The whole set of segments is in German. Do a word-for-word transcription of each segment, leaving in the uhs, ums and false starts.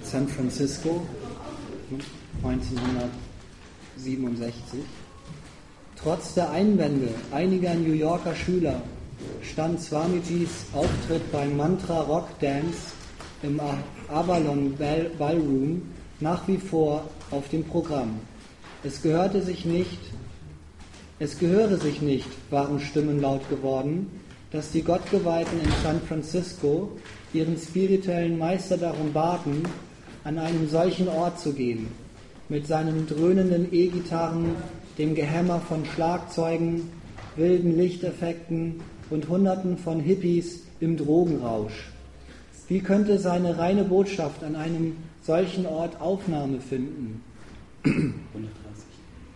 San Francisco, neunzehnhundertsiebenundsechzig. Trotz der Einwände einiger New Yorker Schüler stand Swamijis Auftritt beim Mantra Rock Dance im Avalon Ball- Ballroom nach wie vor auf dem Programm. Es gehörte sich nicht, es gehöre sich nicht, waren Stimmen laut geworden, dass die Gottgeweihten in San Francisco ihren spirituellen Meister darum baten, an einen solchen Ort zu gehen, mit seinen dröhnenden E-Gitarren, dem Gehämmer von Schlagzeugen, wilden Lichteffekten und Hunderten von Hippies im Drogenrausch. Wie könnte seine reine Botschaft an einem solchen Ort Aufnahme finden? hundertdreißig.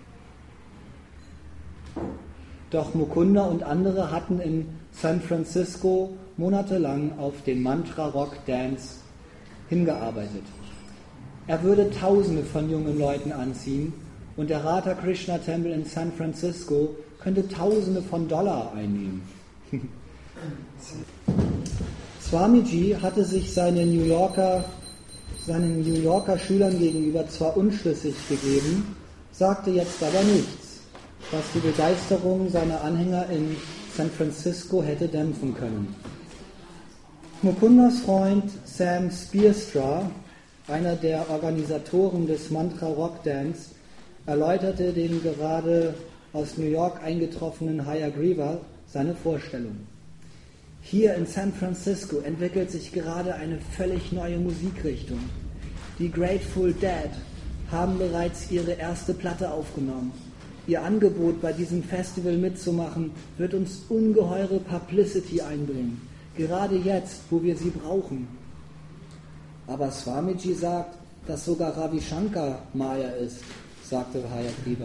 Doch Mukunda und andere hatten in San Francisco monatelang auf den Mantra Rock Dance hingearbeitet. Er würde Tausende von jungen Leuten anziehen und der Radha Krishna Tempel in San Francisco könnte Tausende von Dollar einnehmen. Swamiji hatte sich seine New Yorker, seinen New Yorker Schülern gegenüber zwar unschlüssig gegeben, sagte jetzt aber nichts, was die Begeisterung seiner Anhänger in San Francisco hätte dämpfen können. Mukundas Freund Sam Spearstra, einer der Organisatoren des Mantra Rock Dance, erläuterte dem gerade aus New York eingetroffenen Hayagriva seine Vorstellung. Hier in San Francisco entwickelt sich gerade eine völlig neue Musikrichtung. Die Grateful Dead haben bereits ihre erste Platte aufgenommen. Ihr Angebot, bei diesem Festival mitzumachen, wird uns ungeheure Publicity einbringen. Gerade jetzt, wo wir sie brauchen. Aber Swamiji sagt, dass sogar Ravi Shankar Maya ist, sagte Hayagriva.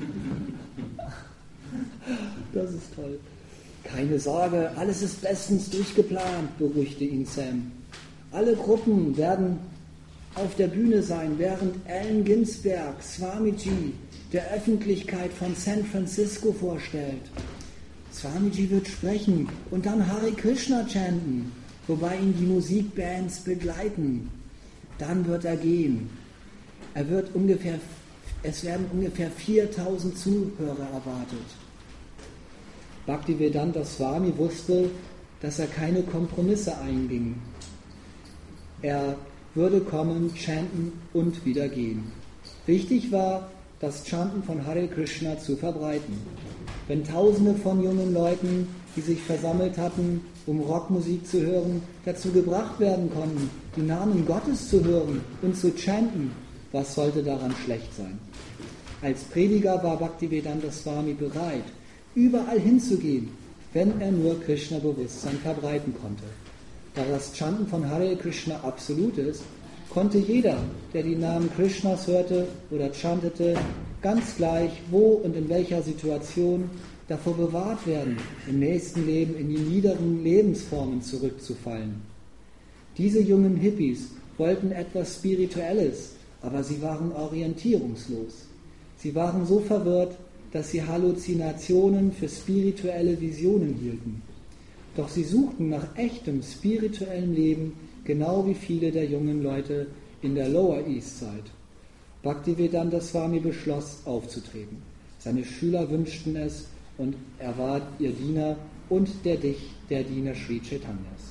Das ist toll. Keine Sorge, alles ist bestens durchgeplant, beruhigte ihn Sam. Alle Gruppen werden auf der Bühne sein, während Allen Ginsberg Swamiji der Öffentlichkeit von San Francisco vorstellt. Swamiji wird sprechen und dann Hare Krishna chanten, wobei ihn die Musikbands begleiten. Dann wird er gehen. Er wird ungefähr, es werden ungefähr viertausend Zuhörer erwartet. Bhaktivedanta Swami wusste, dass er keine Kompromisse einging. Er würde kommen, chanten und wieder gehen. Wichtig war, das Chanten von Hare Krishna zu verbreiten. Wenn Tausende von jungen Leuten, die sich versammelt hatten, um Rockmusik zu hören, dazu gebracht werden konnten, die Namen Gottes zu hören und zu chanten, was sollte daran schlecht sein? Als Prediger war Bhaktivedanta Swami bereit, überall hinzugehen, wenn er nur Krishna-Bewusstsein verbreiten konnte. Da das Chanten von Hare Krishna absolut ist, konnte jeder, der die Namen Krishnas hörte oder chantete, ganz gleich wo und in welcher Situation davor bewahrt werden, im nächsten Leben in die niederen Lebensformen zurückzufallen. Diese jungen Hippies wollten etwas Spirituelles, aber sie waren orientierungslos. Sie waren so verwirrt, dass sie Halluzinationen für spirituelle Visionen hielten. Doch sie suchten nach echtem spirituellem Leben, genau wie viele der jungen Leute in der Lower East Side. Bhaktivedanta Swami beschloss, aufzutreten. Seine Schüler wünschten es und er war ihr Diener und der, Dich, der Diener Sri Chaitanyas.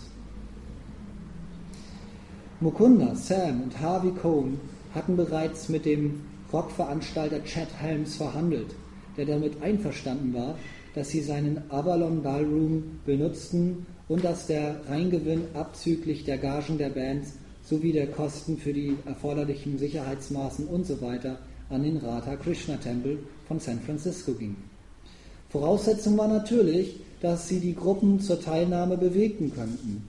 Mukunda, Sam und Harvey Cohn hatten bereits mit dem Rockveranstalter Chet Helms verhandelt, der damit einverstanden war, dass sie seinen Avalon Ballroom benutzten und dass der Reingewinn abzüglich der Gagen der Bands sowie der Kosten für die erforderlichen Sicherheitsmaßen usw. an den Radha Krishna Tempel von San Francisco ging. Voraussetzung war natürlich, dass sie die Gruppen zur Teilnahme bewegen könnten.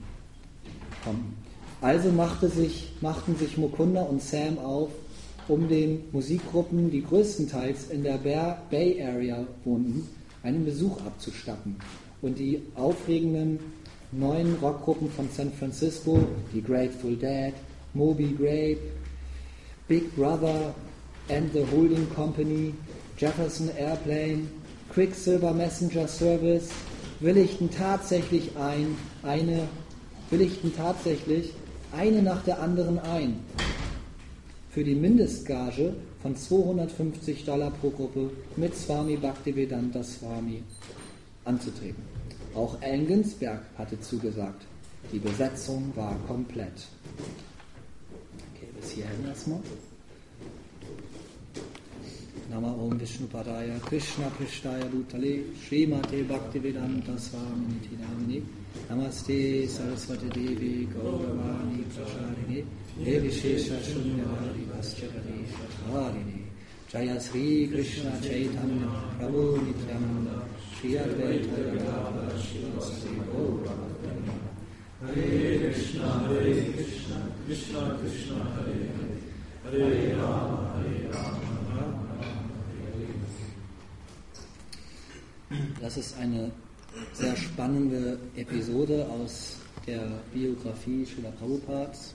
Also machte sich, machten sich Mukunda und Sam auf, um den Musikgruppen, die größtenteils in der Bay Area wohnten, einen Besuch abzustatten und die aufregenden neuen Rockgruppen von San Francisco, die Grateful Dead, Moby Grape, Big Brother and the Holding Company, Jefferson Airplane, Quicksilver Messenger Service, willigten tatsächlich ein, eine, willigten tatsächlich eine nach der anderen ein. für die Mindestgage von zweihundertfünfzig Dollar pro Gruppe mit Swami Bhaktivedanta Swami anzutreten. Auch Allen Ginsberg hatte zugesagt. Die Besetzung war komplett. Okay, bis hierhin erstmal. Nama Om Vishnupadaya Krishna Krishnaya Bhutale Srimate Bhaktivedanta Swami Niti Namine Namaste Saraswati Devi Gauravani Prashadine Devi Shesha Shunyavadi Vaschavadi Shatharine Jaya Sri Krishna Chaitanya Prabhu Nityananda Shri Advaita Gadadhara Shivasati Gauravani Hare Krishna Hare Krishna Krishna Krishna Hare Hare Hare Rama Hare Rama. Das ist eine sehr spannende Episode aus der Biografie Srila Prabhupads.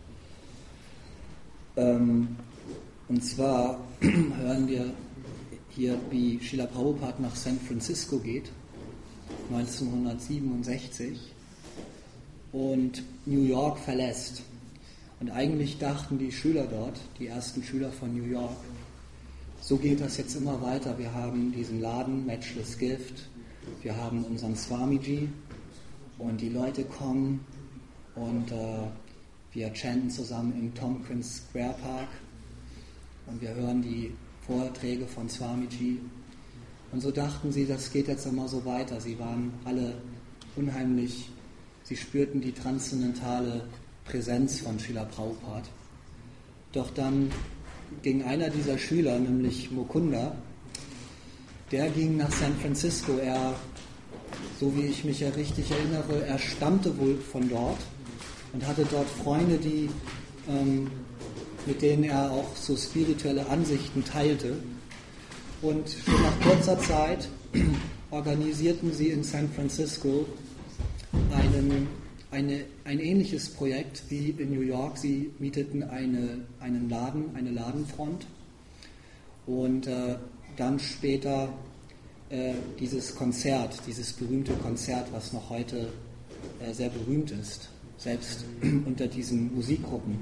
Ähm, und zwar hören wir hier, wie Srila Prabhupada nach San Francisco geht, neunzehnhundertsiebenundsechzig, und New York verlässt. Und eigentlich dachten die Schüler dort, die ersten Schüler von New York, so geht das jetzt immer weiter. Wir haben diesen Laden, Matchless Gift, wir haben unseren Swamiji und die Leute kommen und äh, wir chanten zusammen im Tompkins Square Park und wir hören die Vorträge von Swamiji. Und so dachten sie, das geht jetzt immer so weiter. Sie waren alle unheimlich, sie spürten die transzendentale Präsenz von Srila Prabhupada. Doch dann ging einer dieser Schüler, nämlich Mukunda, der ging nach San Francisco. Er, so wie ich mich ja richtig erinnere, er stammte wohl von dort und hatte dort Freunde, die, ähm, mit denen er auch so spirituelle Ansichten teilte. Und schon nach kurzer Zeit organisierten sie in San Francisco einen Eine, ein ähnliches Projekt wie in New York. Sie mieteten eine, einen Laden, eine Ladenfront und äh, dann später äh, dieses Konzert, dieses berühmte Konzert, was noch heute äh, sehr berühmt ist, selbst unter diesen Musikgruppen.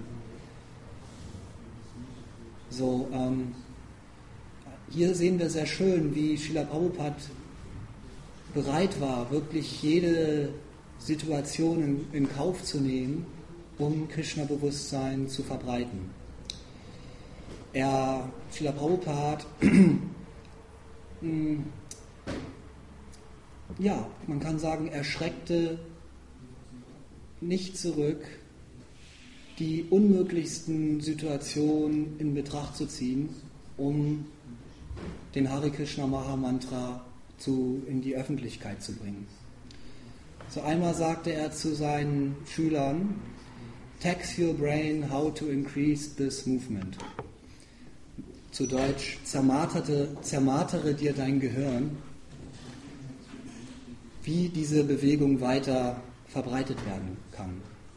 So, ähm, hier sehen wir sehr schön, wie Srila Prabhupada bereit war, wirklich jede Situationen in Kauf zu nehmen, um Krishna-Bewusstsein zu verbreiten. Er, Srila Prabhupada, ja, man kann sagen, er schreckte nicht zurück, die unmöglichsten Situationen in Betracht zu ziehen, um den Hare Krishna Mahamantra zu, in die Öffentlichkeit zu bringen. So einmal sagte er zu seinen Schülern, tax your brain how to increase this movement. Zu Deutsch, zermarterte, zermartere dir dein Gehirn, wie diese Bewegung weiter verbreitet werden kann.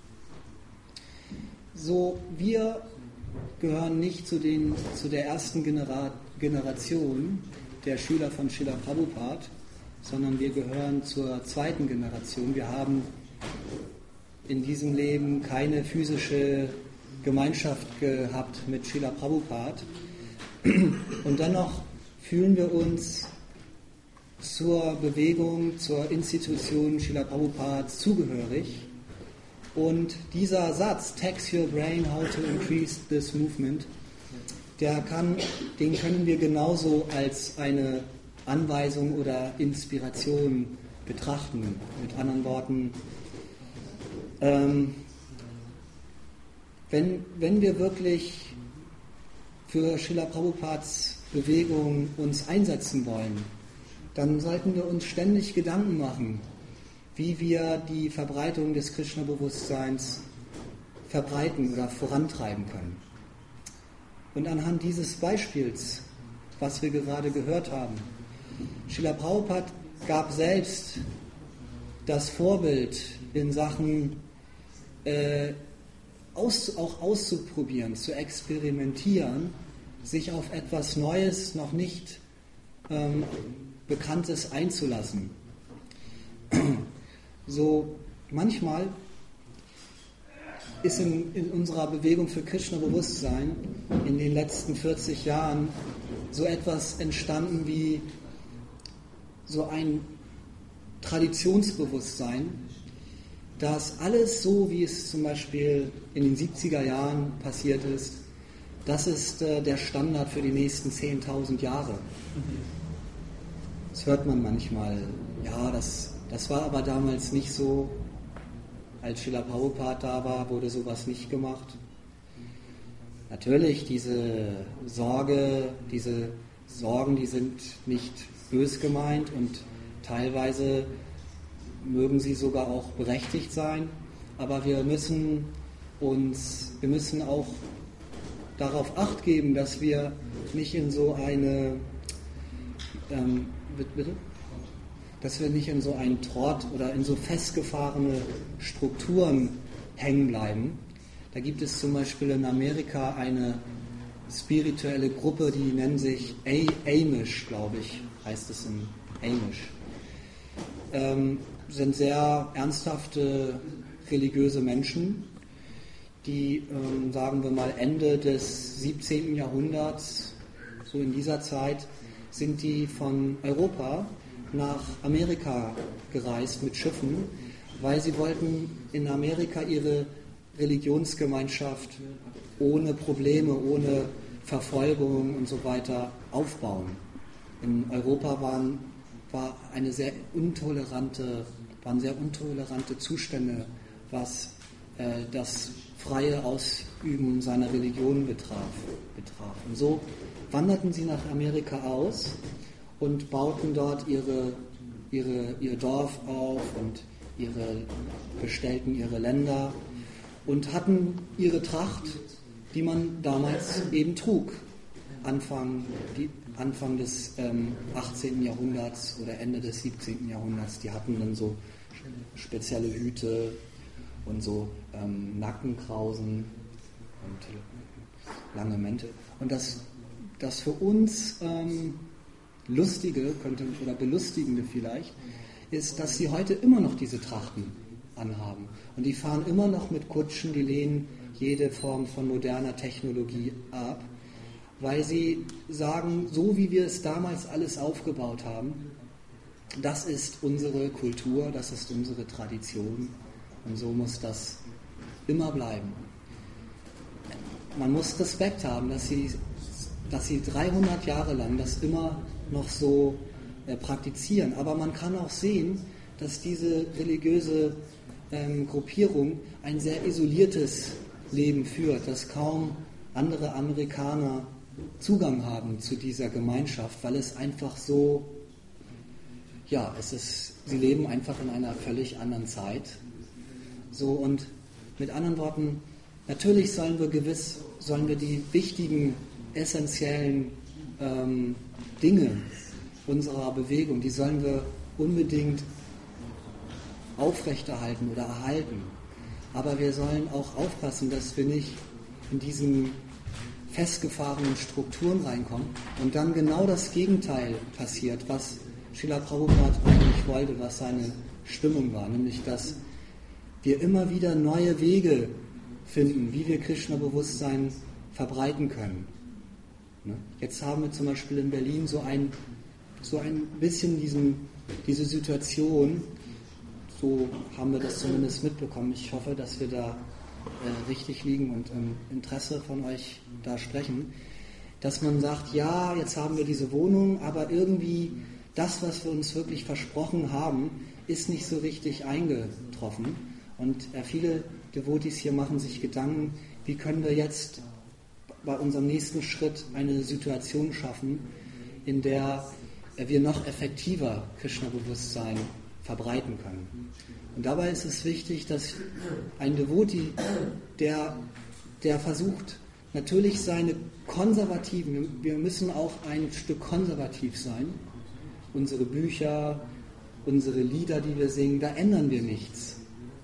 So, wir gehören nicht zu, den, zu der ersten Genera- Generation der Schüler von Srila Prabhupada, sondern wir gehören zur zweiten Generation. Wir haben in diesem Leben keine physische Gemeinschaft gehabt mit Srila Prabhupada. Und dennoch fühlen wir uns zur Bewegung, zur Institution Srila Prabhupada zugehörig. Und dieser Satz, tax your brain how to increase this movement, der kann, den können wir genauso als eine Anweisung oder Inspiration betrachten. Mit anderen Worten, ähm, wenn, wenn wir wirklich für Srila Prabhupads Bewegung uns einsetzen wollen, dann sollten wir uns ständig Gedanken machen, wie wir die Verbreitung des Krishna-Bewusstseins verbreiten oder vorantreiben können. Und anhand dieses Beispiels, was wir gerade gehört haben, Srila Prabhupada gab selbst das Vorbild in Sachen äh, aus, auch auszuprobieren, zu experimentieren, sich auf etwas Neues, noch nicht ähm, Bekanntes einzulassen. So manchmal ist in, in unserer Bewegung für Krishna-Bewusstsein in den letzten vierzig Jahren so etwas entstanden wie so ein Traditionsbewusstsein, dass alles so, wie es zum Beispiel in den siebziger Jahren passiert ist, das ist äh, der Standard für die nächsten zehntausend Jahre. Das hört man manchmal. Ja, das, das war aber damals nicht so. Als Srila Prabhupada da war, wurde sowas nicht gemacht. Natürlich, diese Sorge, diese Sorgen, die sind nicht bös gemeint und teilweise mögen sie sogar auch berechtigt sein, aber wir müssen uns, wir müssen auch darauf Acht geben, dass wir nicht in so eine, ähm, bitte? dass wir nicht in so einen Trott oder in so festgefahrene Strukturen hängen bleiben. Da gibt es zum Beispiel in Amerika eine spirituelle Gruppe, die nennen sich Amish, glaube ich, heißt es in Amish. Ähm, sind sehr ernsthafte religiöse Menschen, die, ähm, sagen wir mal, Ende des siebzehnten Jahrhunderts, so in dieser Zeit, sind die von Europa nach Amerika gereist mit Schiffen, weil sie wollten in Amerika ihre Religionsgemeinschaft ohne Probleme, ohne Verfolgung und so weiter aufbauen. In Europa waren, war eine sehr intolerante, waren sehr intolerante Zustände, was äh, das freie Ausüben seiner Religion betraf, betraf. Und so wanderten sie nach Amerika aus und bauten dort ihre, ihre, ihr Dorf auf und ihre, bestellten ihre Länder und hatten ihre Tracht, die man damals eben trug, Anfang, die, Anfang des ähm, achtzehnten Jahrhunderts oder Ende des siebzehnten Jahrhunderts. Die hatten dann so spezielle Hüte und so ähm, Nackenkrausen und lange Mäntel. Und das, das für uns ähm, Lustige könnte, oder Belustigende vielleicht, ist, dass sie heute immer noch diese Trachten anhaben. Und die fahren immer noch mit Kutschen, die lehnen jede Form von moderner Technologie ab, weil sie sagen, so wie wir es damals alles aufgebaut haben, das ist unsere Kultur, das ist unsere Tradition und so muss das immer bleiben. Man muss Respekt haben, dass sie, dass sie dreihundert Jahre lang das immer noch so äh, praktizieren. Aber man kann auch sehen, dass diese religiöse ähm, Gruppierung ein sehr isoliertes Leben führt, dass kaum andere Amerikaner Zugang haben zu dieser Gemeinschaft, weil es einfach so, ja, es ist, sie leben einfach in einer völlig anderen Zeit. So, und mit anderen Worten, natürlich sollen wir gewiss, sollen wir die wichtigen, essentiellen ähm, Dinge unserer Bewegung, die sollen wir unbedingt aufrechterhalten oder erhalten. Aber wir sollen auch aufpassen, dass wir nicht in diesen festgefahrenen Strukturen reinkommen und dann genau das Gegenteil passiert, was Srila Prabhupada eigentlich wollte, was seine Stimmung war, nämlich dass wir immer wieder neue Wege finden, wie wir Krishna-Bewusstsein verbreiten können. Jetzt haben wir zum Beispiel in Berlin so ein, so ein bisschen diesen, diese Situation, so haben wir das zumindest mitbekommen. Ich hoffe, dass wir da äh, richtig liegen und im Interesse von euch da sprechen, dass man sagt, ja, jetzt haben wir diese Wohnung, aber irgendwie das, was wir uns wirklich versprochen haben, ist nicht so richtig eingetroffen. Und äh, viele Devotis hier machen sich Gedanken, wie können wir jetzt bei unserem nächsten Schritt eine Situation schaffen, in der äh, wir noch effektiver Krishna-Bewusstsein verbreiten können. Und dabei ist es wichtig, dass ein Devoti, der, der versucht, natürlich seine konservativen, wir müssen auch ein Stück konservativ sein, unsere Bücher, unsere Lieder, die wir singen, da ändern wir nichts.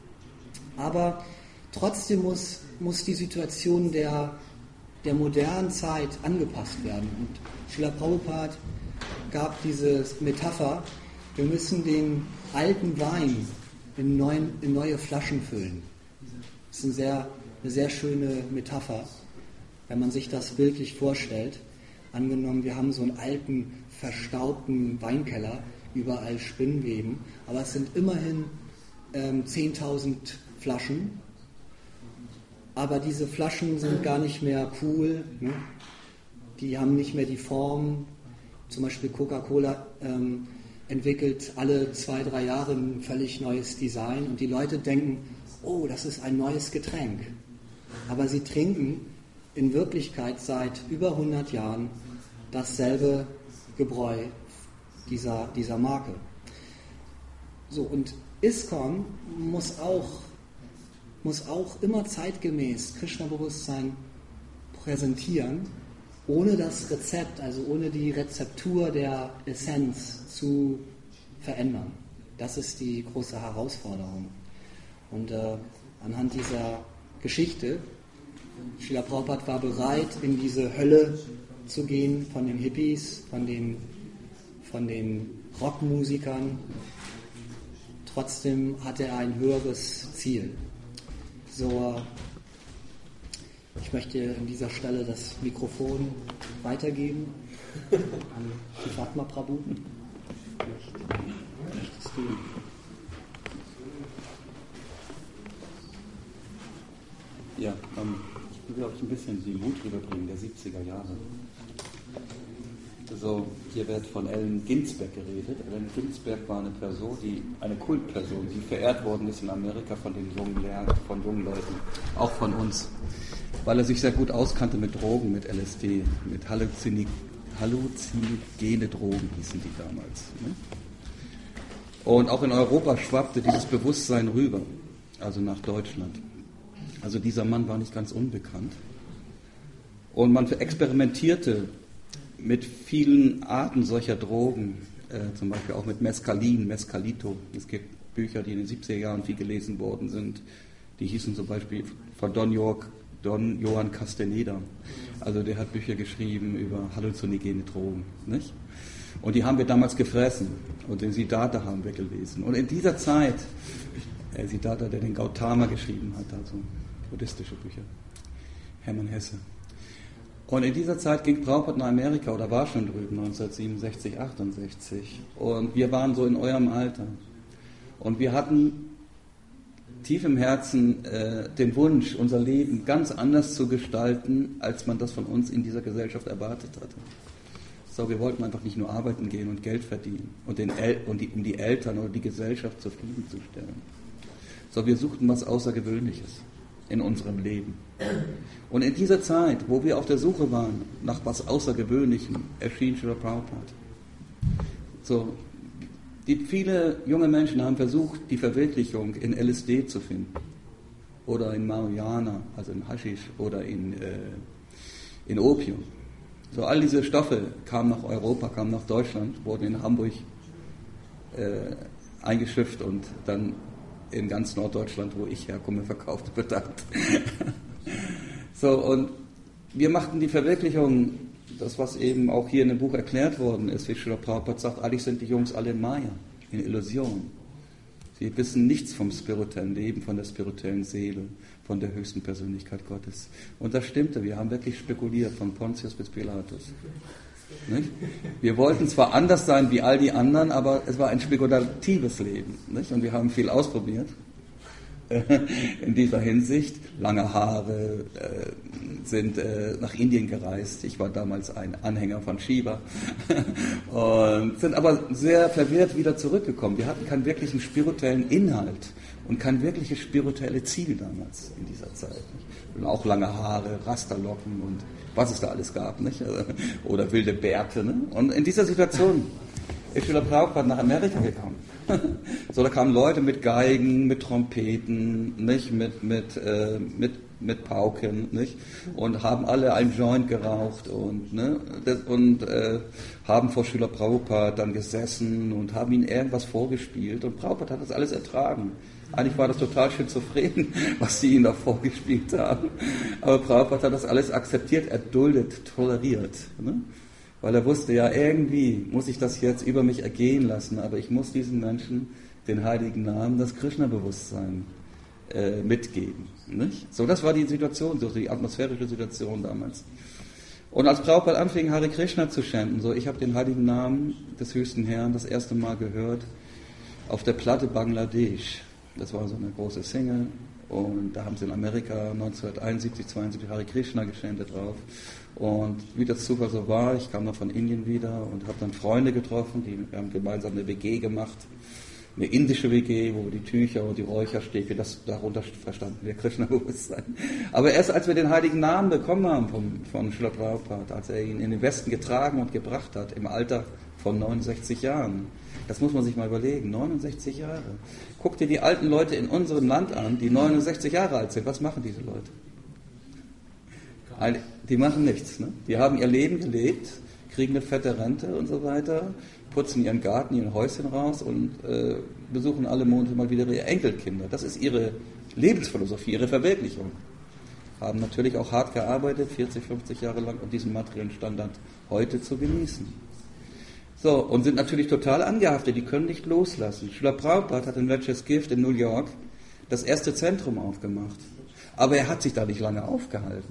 Aber trotzdem muss, muss die Situation der, der modernen Zeit angepasst werden. Und Srila Prabhupada gab diese Metapher, wir müssen den alten Wein in, neuen, in neue Flaschen füllen. Das ist ein sehr eine sehr schöne Metapher, wenn man sich das bildlich vorstellt. Angenommen, wir haben so einen alten, verstaubten Weinkeller, überall Spinnweben, aber es sind immerhin ähm, zehntausend Flaschen, aber diese Flaschen sind gar nicht mehr cool, ne? Die haben nicht mehr die Form. Zum Beispiel Coca-Cola ähm, entwickelt alle zwei, drei Jahre ein völlig neues Design und die Leute denken, oh, das ist ein neues Getränk. Aber sie trinken in Wirklichkeit seit über hundert Jahren dasselbe Gebräu dieser, dieser Marke. So, und ISKCON muss auch, muss auch immer zeitgemäß Krishna-Bewusstsein präsentieren, ohne das Rezept, also ohne die Rezeptur der Essenz zu verändern. Das ist die große Herausforderung. Und äh, anhand dieser Geschichte, Srila Prabhupada war bereit, in diese Hölle zu gehen von den Hippies, von den, von den Rockmusikern. Trotzdem hatte er ein höheres Ziel. So, ich möchte an dieser Stelle das Mikrofon weitergeben an Shivatma Prabhu. Möchtest du? Ja, ähm, ich will, glaube ich, ein bisschen die Mut rüberbringen der siebziger Jahre. Also, hier wird von Allen Ginsberg geredet. Allen Ginsberg war eine Person, die, eine Kultperson, die verehrt worden ist in Amerika von den jungen Lehrern, von jungen Leuten, auch von uns, weil er sich sehr gut auskannte mit Drogen, mit L S D, mit Halluzini, halluzinogene Drogen hießen die damals. Ne? Und auch in Europa schwappte dieses Bewusstsein rüber, also nach Deutschland. Also dieser Mann war nicht ganz unbekannt. Und man experimentierte mit vielen Arten solcher Drogen, äh, zum Beispiel auch mit Mescalin, Mescalito. Es gibt Bücher, die in den siebziger Jahren viel gelesen worden sind. Die hießen zum Beispiel von Don, York, Don Johann Castaneda. Also der hat Bücher geschrieben über halluzinogene Drogen. Nicht? Und die haben wir damals gefressen. Und den Siddhartha haben wir gelesen. Und in dieser Zeit, äh, Siddhartha, der den Gautama geschrieben hat, also buddhistische Bücher, Hermann Hesse. Und in dieser Zeit ging Prabhupada nach Amerika oder war schon drüben, neunzehnhundertsiebenundsechzig, achtundsechzig. Und wir waren so in eurem Alter. Und wir hatten tief im Herzen äh, den Wunsch, unser Leben ganz anders zu gestalten, als man das von uns in dieser Gesellschaft erwartet hatte. So, wir wollten einfach nicht nur arbeiten gehen und Geld verdienen und, den El- und die, um die Eltern oder die Gesellschaft zufriedenzustellen. So, wir suchten was Außergewöhnliches in unserem Leben. Und in dieser Zeit, wo wir auf der Suche waren nach was Außergewöhnlichem, erschien Srila Prabhupada. So, die, viele junge Menschen haben versucht, die Verwirklichung in L S D zu finden. Oder in Marihuana, also in Haschisch, oder in, äh, in Opium. So, all diese Stoffe kamen nach Europa, kamen nach Deutschland, wurden in Hamburg äh, eingeschifft und dann in ganz Norddeutschland, wo ich herkomme, verkauft wird. So, und wir machten die Verwirklichung, das was eben auch hier in dem Buch erklärt worden ist, wie Srila Prabhupada sagt, eigentlich sind die Jungs alle in Maya, in Illusion. Sie wissen nichts vom spirituellen Leben, von der spirituellen Seele, von der höchsten Persönlichkeit Gottes. Und das stimmte, wir haben wirklich spekuliert, von Pontius bis Pilatus. Nicht? Wir wollten zwar anders sein wie all die anderen, aber es war ein spekulatives Leben. Nicht? Und wir haben viel ausprobiert in dieser Hinsicht. Lange Haare, äh, sind äh, nach Indien gereist. Ich war damals ein Anhänger von Shiva und sind aber sehr verwirrt wieder zurückgekommen. Wir hatten keinen wirklichen spirituellen Inhalt und kein wirkliches spirituelles Ziel damals in dieser Zeit. Und auch lange Haare, Rasterlocken und was es da alles gab, nicht? Oder wilde Bärte. Ne? Und in dieser Situation ist Srila Prabhupada nach Amerika gekommen. So, da kamen Leute mit Geigen, mit Trompeten, nicht? Mit, mit, äh, mit, mit Pauken, nicht? Und haben alle einen Joint geraucht und, ne? das, und äh, haben vor Srila Prabhupada dann gesessen und haben ihm irgendwas vorgespielt. Und Prabhupada hat das alles ertragen. Eigentlich war das total schizophren, was sie ihm da vorgespielt haben. Aber Prabhupada hat das alles akzeptiert, erduldet, toleriert. Ne? Weil er wusste, ja, irgendwie muss ich das jetzt über mich ergehen lassen, aber ich muss diesen Menschen den heiligen Namen, das Krishna-Bewusstsein äh, mitgeben. Nicht? So, das war die Situation, so die atmosphärische Situation damals. Und als Prabhupada anfing, Hare Krishna zu chanten, so, ich habe den heiligen Namen des höchsten Herrn das erste Mal gehört auf der Platte Bangladesch. Das war so eine große Single. Und da haben sie in Amerika neunzehnhunderteinundsiebzig, zweiundsiebzig Hare Krishna geschändet drauf. Und wie das Zufall so war, ich kam dann von Indien wieder und habe dann Freunde getroffen, die, wir haben gemeinsam eine W G gemacht, eine indische W G, wo wir die Tücher und die Räucherstäbchen, das darunter verstanden wir Krishna-Bewusstsein. Aber erst als wir den heiligen Namen bekommen haben vom, von Srila Prabhupada, als er ihn in den Westen getragen und gebracht hat, im Alter von neunundsechzig Jahren, das muss man sich mal überlegen, neunundsechzig Jahre. Guck dir die alten Leute in unserem Land an, die neunundsechzig Jahre alt sind. Was machen diese Leute? Die machen nichts. Ne? Die haben ihr Leben gelebt, kriegen eine fette Rente und so weiter, putzen ihren Garten, ihr Häuschen raus und äh, besuchen alle Monate mal wieder ihre Enkelkinder. Das ist ihre Lebensphilosophie, ihre Verwirklichung. Haben natürlich auch hart gearbeitet, vierzig, fünfzig Jahre lang, um diesen materiellen Standard heute zu genießen. So, und sind natürlich total angehaftet, die können nicht loslassen. Srila Prabhupada hat in Ratchet's Gift in New York das erste Zentrum aufgemacht. Aber er hat sich da nicht lange aufgehalten.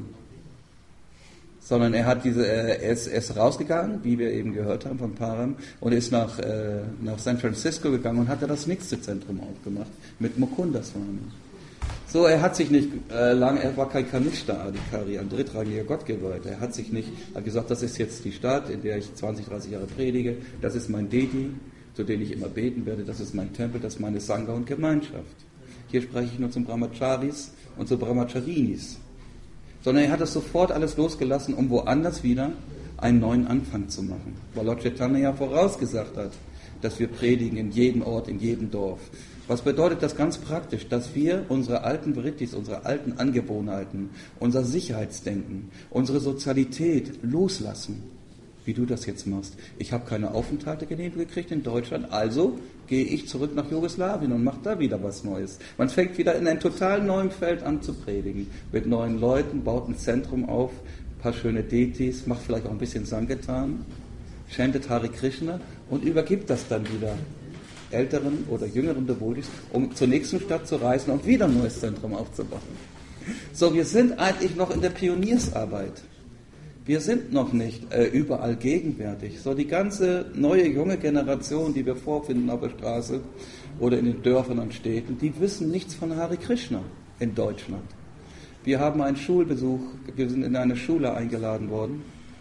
Sondern er hat diese, er ist, er ist rausgegangen, wie wir eben gehört haben von Param, und ist nach, äh, nach San Francisco gegangen und hat da das nächste Zentrum aufgemacht, mit Mukunda Swami. So, er hat sich nicht äh, lange, er war kein Kanishta Adhikari, ein drittrangiger Gottgeweihter. Er hat sich nicht, hat gesagt, das ist jetzt die Stadt, in der ich zwanzig, dreißig Jahre predige, das ist mein Deity, zu dem ich immer beten werde, das ist mein Tempel, das ist meine Sangha und Gemeinschaft. Hier spreche ich nur zum Brahmacharis und zu Brahmacharinis. Sondern er hat das sofort alles losgelassen, um woanders wieder einen neuen Anfang zu machen. Weil Lord Chaitanya ja vorausgesagt hat, dass wir predigen in jedem Ort, in jedem Dorf. Was bedeutet das ganz praktisch? Dass wir unsere alten Vrittis, unsere alten Angewohnheiten, unser Sicherheitsdenken, unsere Sozialität loslassen, wie du das jetzt machst. Ich habe keine Aufenthalte genehmigt gekriegt in Deutschland, also gehe ich zurück nach Jugoslawien und mache da wieder was Neues. Man fängt wieder in einem total neuen Feld an zu predigen, mit neuen Leuten, baut ein Zentrum auf, ein paar schöne Detis, macht vielleicht auch ein bisschen Sankirtan, chantet Hare Krishna und übergibt das dann wieder älteren oder jüngeren Devotis, um zur nächsten Stadt zu reisen und wieder ein neues Zentrum aufzubauen. So, wir sind eigentlich noch in der Pioniersarbeit. Wir sind noch nicht äh, überall gegenwärtig. So, die ganze neue, junge Generation, die wir vorfinden auf der Straße oder in den Dörfern und Städten, die wissen nichts von Hare Krishna in Deutschland. Wir haben einen Schulbesuch, wir sind in eine Schule eingeladen worden,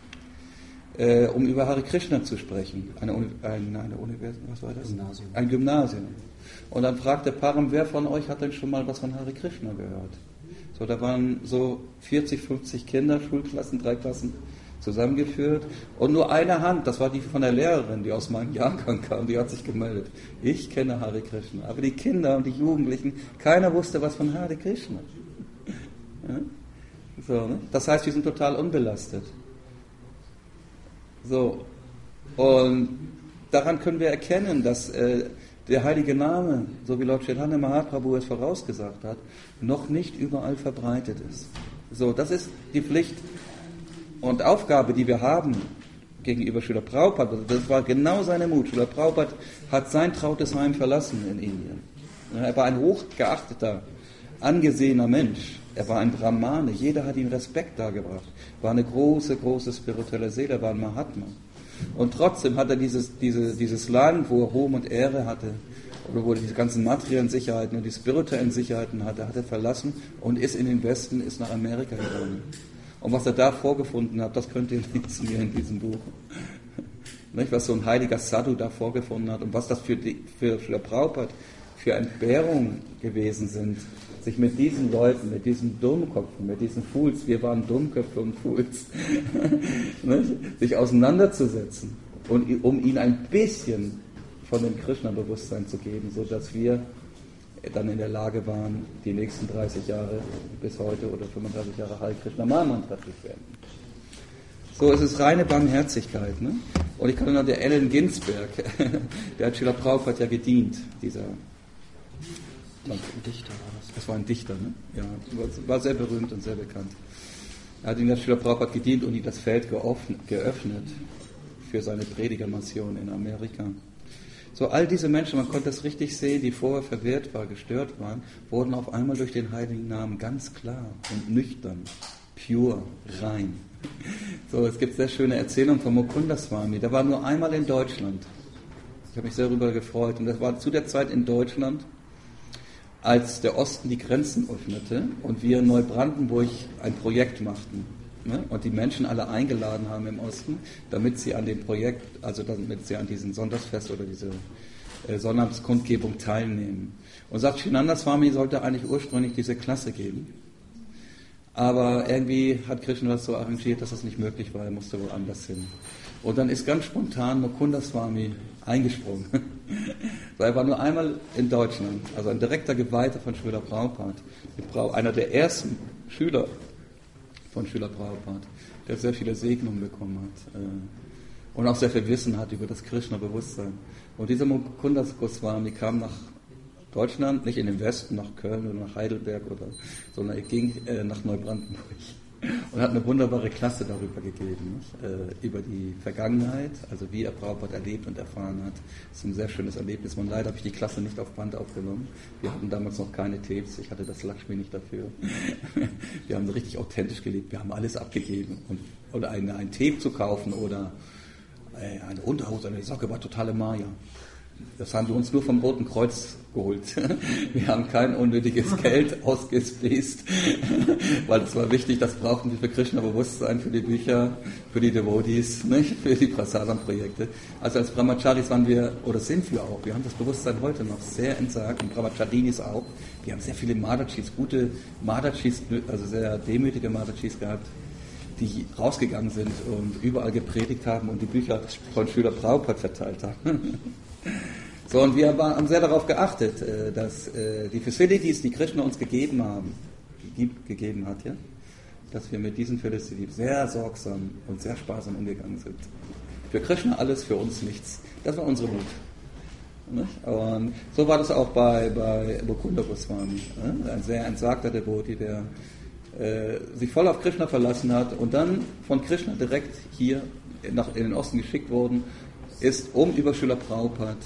Äh, um über Hare Krishna zu sprechen. Eine, Uni, eine, eine Universität, was war das? Gymnasium. Ein Gymnasium. Und dann fragte Param, wer von euch hat denn schon mal was von Hare Krishna gehört? So, da waren so vierzig, fünfzig Kinder, Schulklassen, drei Klassen zusammengeführt und nur eine Hand, das war die von der Lehrerin, die aus meinem Jahrgang kam, die hat sich gemeldet. Ich kenne Hare Krishna. Aber die Kinder und die Jugendlichen, keiner wusste was von Hare Krishna. Ja? So, ne? Das heißt, wir sind total unbelastet. So, und daran können wir erkennen, dass äh, der heilige Name, so wie Lord Chaitanya Mahaprabhu es vorausgesagt hat, noch nicht überall verbreitet ist. So, das ist die Pflicht und Aufgabe, die wir haben gegenüber Srila Prabhupada. Das war genau seine Mut. Srila Prabhupada hat sein trautes Heim verlassen in Indien. Er war ein hochgeachteter, angesehener Mensch. Er war ein Brahmane, jeder hat ihm Respekt dargebracht. War eine große, große spirituelle Seele, er war ein Mahatma. Und trotzdem hat er dieses, diese, dieses Land, wo er Ruhm und Ehre hatte, oder wo er diese ganzen materiellen Sicherheiten und die spirituellen Sicherheiten hatte, hat er verlassen und ist in den Westen, ist nach Amerika gegangen. Und was er da vorgefunden hat, das könnt ihr lesen hier in diesem Buch. Nicht, was so ein heiliger Sadhu da vorgefunden hat und was das für, die, für, für Prabhupada für Entbehrungen gewesen sind, sich mit diesen Leuten, mit diesen Dummköpfen, mit diesen Fools, wir waren Dummköpfe und Fools, sich auseinanderzusetzen und um ihnen ein bisschen von dem Krishna-Bewusstsein zu geben, sodass wir dann in der Lage waren, die nächsten dreißig Jahre bis heute oder fünfunddreißig Jahre Hare Krishna Mahamantra zu werden. So, es ist reine Barmherzigkeit. Ne? Und ich kann nur noch der Allen Ginsberg, der hat Srila Prabhupada ja gedient, dieser Ein Dichter war das. Das war ein Dichter, ne? Ja, war sehr berühmt und sehr bekannt. Er hat in der Srila Prabhupada gedient und ihm das Feld geöffnet für seine Predigermission in Amerika. So all diese Menschen, man konnte das richtig sehen, die vorher verwirrt waren, gestört waren, wurden auf einmal durch den heiligen Namen ganz klar und nüchtern, pure, rein. So, es gibt sehr schöne Erzählungen von Mukunda Swami, der war nur einmal in Deutschland. Ich habe mich sehr darüber gefreut und das war zu der Zeit in Deutschland, als der Osten die Grenzen öffnete und wir in Neubrandenburg ein Projekt machten. Ne? Und die Menschen alle eingeladen haben im Osten, damit sie an dem Projekt, also damit sie an diesem Sonntagsfest oder diese äh, Sonnabendskundgebung teilnehmen. Und Satchidananda Swami sollte eigentlich ursprünglich diese Klasse geben. Aber irgendwie hat Krishna das so arrangiert, dass das nicht möglich war, er musste woanders hin. Und dann ist ganz spontan Mukunda Swami eingesprungen. Weil er war nur einmal in Deutschland, also ein direkter Geweihter von Srila Prabhupada, einer der ersten Schüler von Srila Prabhupada, der sehr viele Segnungen bekommen hat und auch sehr viel Wissen hat über das Krishna-Bewusstsein. Und dieser Mukunda Goswami kam nach Deutschland, nicht in den Westen, nach Köln oder nach Heidelberg, oder, sondern er ging äh, nach Neubrandenburg und hat eine wunderbare Klasse darüber gegeben, äh, über die Vergangenheit, also wie er Prabhupada erlebt und erfahren hat. Das ist ein sehr schönes Erlebnis. Und leider habe ich die Klasse nicht auf Band aufgenommen. Wir hatten damals noch keine Tapes, ich hatte das Lakshmi nicht dafür. Wir haben richtig authentisch gelebt, wir haben alles abgegeben. Und, oder ein, ein Tape zu kaufen oder äh, eine Unterhose, eine Socke war totale Maya. Das haben wir uns nur vom Roten Kreuz geholt. Wir haben kein unnötiges Geld ausgespäßt, weil es war wichtig, das brauchten wir für Krishna-Bewusstsein, für die Bücher, für die Devotees, nicht? Für die Prasadam-Projekte. Also als Brahmacharis waren wir, oder sind wir auch, wir haben das Bewusstsein heute noch sehr entsagt, und Brahmacharinis auch. Wir haben sehr viele Madachis, gute Madachis, also sehr demütige Madachis gehabt, die rausgegangen sind und überall gepredigt haben und die Bücher von Schüler Prabhupada verteilt haben. So, und wir haben sehr darauf geachtet, dass die Facilities, die Krishna uns gegeben haben, gegeben hat, ja, dass wir mit diesen Facilities sehr sorgsam und sehr sparsam umgegangen sind. Für Krishna alles, für uns nichts. Das war unsere Mut. Und so war das auch bei, bei Mukunda Goswami, ein sehr entsagter Devotee, der äh, sich voll auf Krishna verlassen hat und dann von Krishna direkt hier nach, in den Osten geschickt worden ist, um über Srila Prabhupada,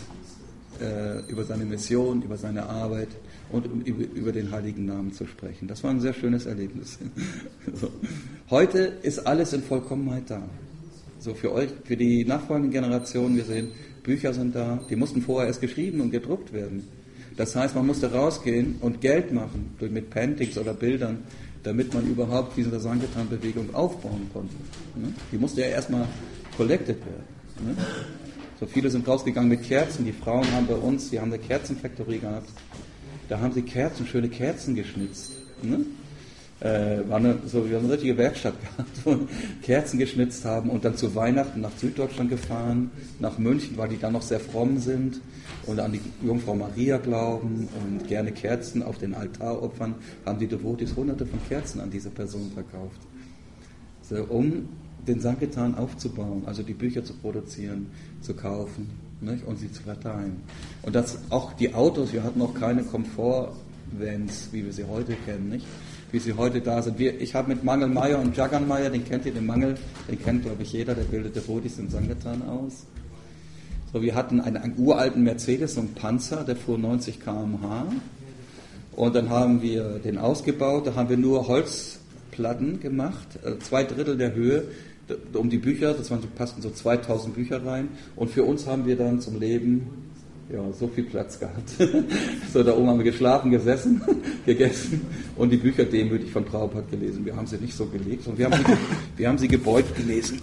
äh, über seine Mission, über seine Arbeit und um, über, über den heiligen Namen zu sprechen. Das war ein sehr schönes Erlebnis. So. Heute ist alles in Vollkommenheit da. So für euch, für die nachfolgenden Generationen, wir sehen, Bücher sind da, die mussten vorher erst geschrieben und gedruckt werden. Das heißt, man musste rausgehen und Geld machen, mit Paintings oder Bildern, damit man überhaupt diese Sankirtan-Bewegung aufbauen konnte. Die musste ja erstmal collected werden. So viele sind rausgegangen mit Kerzen. Die Frauen haben bei uns, die haben eine Kerzenfactory gehabt. Da haben sie Kerzen, schöne Kerzen geschnitzt. Ne? Äh, war eine, so, wir haben eine richtige Werkstatt gehabt, wo Kerzen geschnitzt haben und dann zu Weihnachten nach Süddeutschland gefahren, nach München, weil die da noch sehr fromm sind und an die Jungfrau Maria glauben und gerne Kerzen auf den Altar opfern, haben die Devotees hunderte von Kerzen an diese Person verkauft. So, um den Sankirtan aufzubauen, also die Bücher zu produzieren, zu kaufen, nicht? Und sie zu verteilen. Und das auch die Autos, wir hatten auch keine Komfort-Vans, wie wir sie heute kennen, nicht? Wie sie heute da sind. Wir, ich habe mit Mangel Meyer und Jagan Meyer, den kennt ihr, den Mangel, den kennt glaube ich jeder, der bildet Devotees in Sankirtan aus. So, wir hatten einen, einen uralten Mercedes, so einen Panzer, der fuhr neunzig Kilometer pro Stunde und dann haben wir den ausgebaut, da haben wir nur Holzplatten gemacht, zwei Drittel der Höhe, um die Bücher, das waren, passten so zweitausend Bücher rein und für uns haben wir dann zum Leben ja, so viel Platz gehabt. So, da oben haben wir geschlafen, gesessen, gegessen und die Bücher demütig von Prabhupada gelesen. Wir haben sie nicht so gelegt, und wir haben sie, wir haben sie gebeugt gelesen.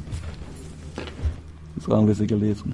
So haben wir sie gelesen.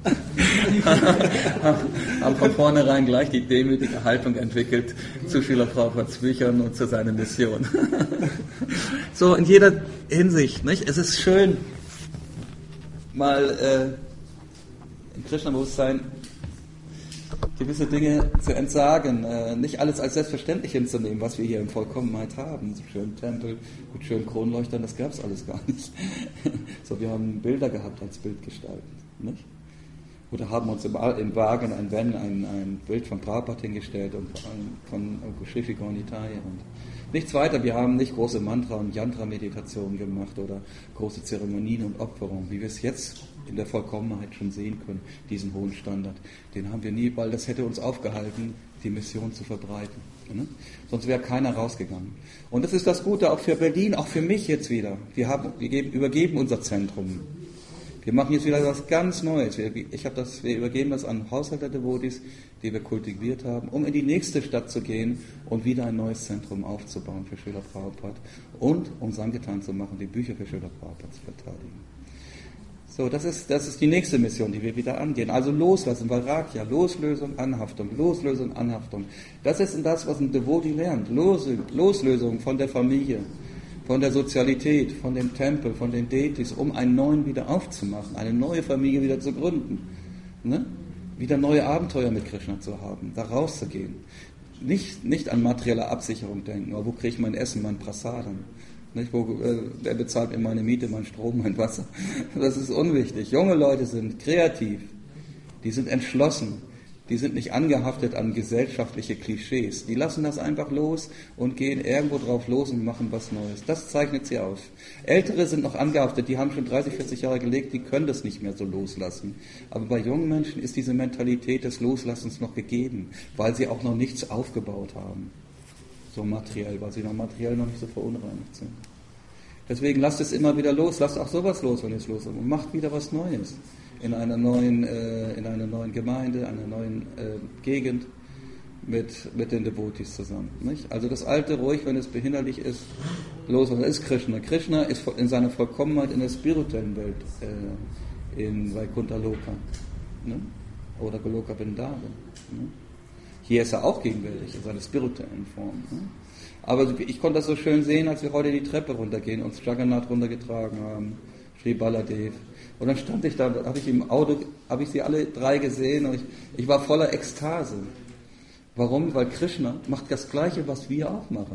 Haben von vornherein gleich die demütige Haltung entwickelt zu Srila Prabhupads Büchern und zu seiner Mission. So, in jeder Hinsicht, nicht? Es ist schön, mal äh, im Krishna-Bewusstsein gewisse Dinge zu entsagen, äh, nicht alles als selbstverständlich hinzunehmen, was wir hier in Vollkommenheit haben. So schönen Tempel mit schönen Kronleuchtern, das gab es alles gar nicht. So, wir haben Bilder gehabt als Bildgestalten, nicht? oder haben uns im, im Wagen ein Van, ein, ein Bild von Prabhupada hingestellt und von Sri Gaura-Nitai und nichts weiter. Wir haben nicht große Mantra- und Yantra-Meditationen gemacht oder große Zeremonien und Opferungen, wie wir es jetzt in der Vollkommenheit schon sehen können, diesen hohen Standard. Den haben wir nie, weil das hätte uns aufgehalten, die Mission zu verbreiten. Ne? Sonst wäre keiner rausgegangen. Und das ist das Gute auch für Berlin, auch für mich jetzt wieder. Wir, haben, wir geben, übergeben unser Zentrum. Wir machen jetzt wieder was ganz Neues. Wir, ich hab das, wir übergeben das an Haushalter-Devotis, die wir kultiviert haben, um in die nächste Stadt zu gehen und wieder ein neues Zentrum aufzubauen für Srila Prabhupada und um Sankirtan zu machen, die Bücher für Srila Prabhupada zu verteidigen. So, das ist, das ist die nächste Mission, die wir wieder angehen. Also loslassen, Vairagya, Loslösung, Anhaftung, Loslösung, Anhaftung. Das ist das, was ein Devoti lernt. Los, Loslösung von der Familie, von der Sozialität, von dem Tempel, von den Deities, um einen neuen wieder aufzumachen, eine neue Familie wieder zu gründen. Ne? Wieder neue Abenteuer mit Krishna zu haben, da rauszugehen. Nicht, nicht an materielle Absicherung denken, aber wo kriege ich mein Essen, mein Prasadam? Nicht, wo, äh, wer bezahlt mir meine Miete, mein Strom, mein Wasser? Das ist unwichtig. Junge Leute sind kreativ, die sind entschlossen, die sind nicht angehaftet an gesellschaftliche Klischees. Die lassen das einfach los und gehen irgendwo drauf los und machen was Neues. Das zeichnet sie aus. Ältere sind noch angehaftet, die haben schon dreißig, vierzig Jahre gelebt, die können das nicht mehr so loslassen. Aber bei jungen Menschen ist diese Mentalität des Loslassens noch gegeben, weil sie auch noch nichts aufgebaut haben. So materiell, weil sie noch materiell noch nicht so verunreinigt sind. Deswegen lasst es immer wieder los, lasst auch sowas los, wenn ihr es los habt und macht wieder was Neues. In einer neuen, äh, in einer neuen Gemeinde, einer neuen äh, Gegend mit, mit den Devotis zusammen. Nicht? Also das Alte ruhig, wenn es behinderlich ist, los. Und das ist Krishna. Krishna ist in seiner Vollkommenheit in der spirituellen Welt, äh, in Vaikuntha Loka. Ne? Oder Goloka Vrindavan. Ne? Hier ist er auch gegenwärtig, in seiner spirituellen Form. Ne? Aber ich konnte das so schön sehen, als wir heute die Treppe runtergehen, uns Jagannath runtergetragen haben, Sri Baladev. Und dann stand ich da, habe ich im Auto, habe ich sie alle drei gesehen und ich, ich war voller Ekstase. Warum? Weil Krishna macht das Gleiche, was wir auch machen.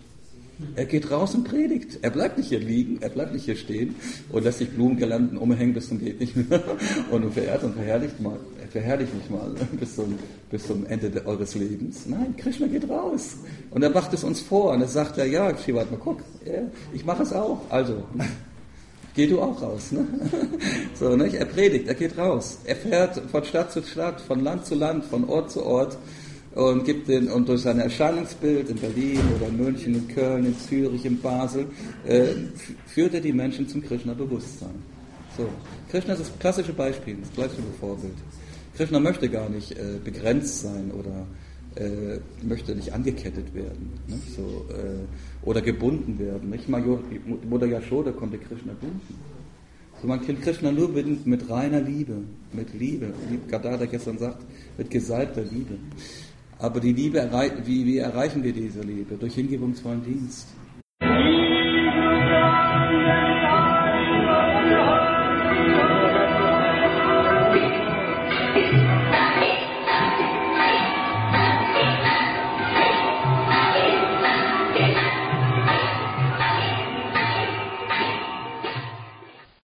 Er geht raus und predigt. Er bleibt nicht hier liegen, er bleibt nicht hier stehen und lässt sich Blumengirlanden umhängen bis zum geht nicht mehr und verehrt und verherrlicht mal, verherrlicht mich mal bis zum, bis zum Ende de, eures Lebens. Nein, Krishna geht raus und er macht es uns vor und er sagt ja, ja, Shivat, mal guck, ja, ich mache es auch, also geh du auch raus. Ne? So, nicht? Er predigt, er geht raus, er fährt von Stadt zu Stadt, von Land zu Land, von Ort zu Ort und gibt den, und durch sein Erscheinungsbild in Berlin oder in München, in Köln, in Zürich, in Basel, äh, führt er die Menschen zum Krishna-Bewusstsein. So. Krishna ist das klassische Beispiel, das klassische Vorbild. Krishna möchte gar nicht äh, begrenzt sein oder äh, möchte nicht angekettet werden, ne? So, äh, oder gebunden werden. Nicht? Mutter Yashoda konnte Krishna bunden. So, man kennt Krishna nur mit, mit reiner Liebe, mit Liebe, wie Gadada gestern sagt, mit gesalbter Liebe. Aber die Liebe, wie, wie erreichen wir diese Liebe? Durch hingebungsvollen Dienst.